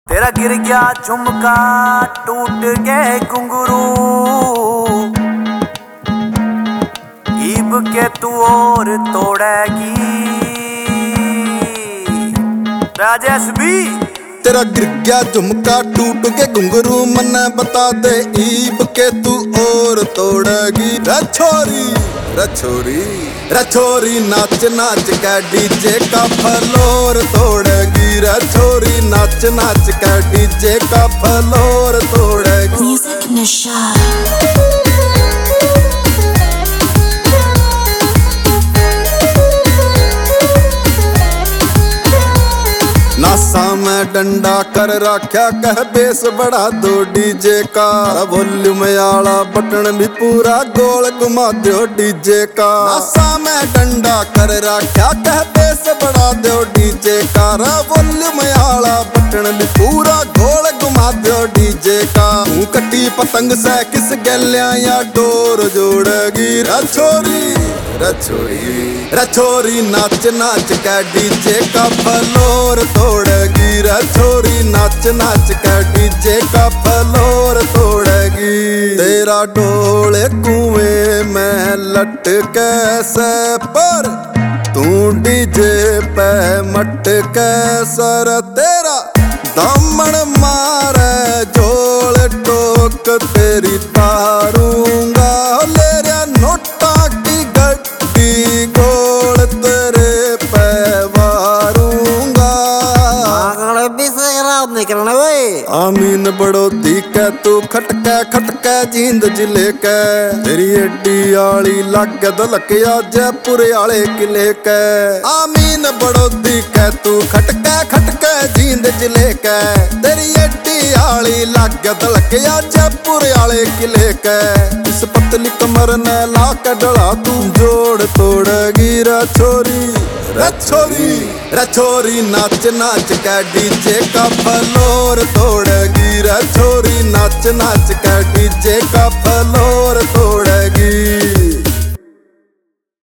तेरा गिर गया झुमका टूट गए घुंघरू, ईब के तू और तोड़ेगी। राजेश भी तेरा गिर गया झुमका टूट के घुंघरू, मन्ने बता दे ईब के तू और तोड़ेगी। रछोरी रछोरी नाच नाच का डीजे का फ्लोर तोड़ेगी। रछोरी नाच नाच का डीजे का फ्लोर तोड़ेगी। Music Nisha। नासा में डंडा कर रखा कह बेस बढ़ा दो डीजे का। वॉल्यूम आला बटन भी पूरा गोल घुमा दो डीजे का। नासा में डंडा कर रखा कह बेस बढ़ा दो डीजे का। वॉल्यूम आला बटन भी पूरा गोल घुमा दो डीजे का। तू कटी पतंग से किस गलिया या डोर जोड़ेगी। रछोरी नाच नाच का डीजे का फ्लोर तोड़ेगी। रछोरी नाच नाच का डीजे का फ्लोर तोड़ेगी। तेरा डोले कुएं में लटके से पर तू डीजे पे मटके सर। तेरा दामन मारे जोड़ टोक तेरी तारूंगा। ले रे नोटा की गड्डी गोल तेरे पे वारूंगा। निकलना भाई आमीन बड़ो दीके तू खटके जींद जिले के। तेरी एडी आली लागे दलकिया जयपुर आले किले के। आमीन बड़ो दीके तू खटके जींद जिले के। तेरी एडी आली लागे दलकिया जयपुर आले किले के। इस पतली कमर ने ला के डला तू जोड़ तोड़ेगी। रछोरी नाच नाच का डीजे का फ्लोर तोड़ेगी। रछोरी नाच नाच का डीजे का फ्लोर तोड़ेगी।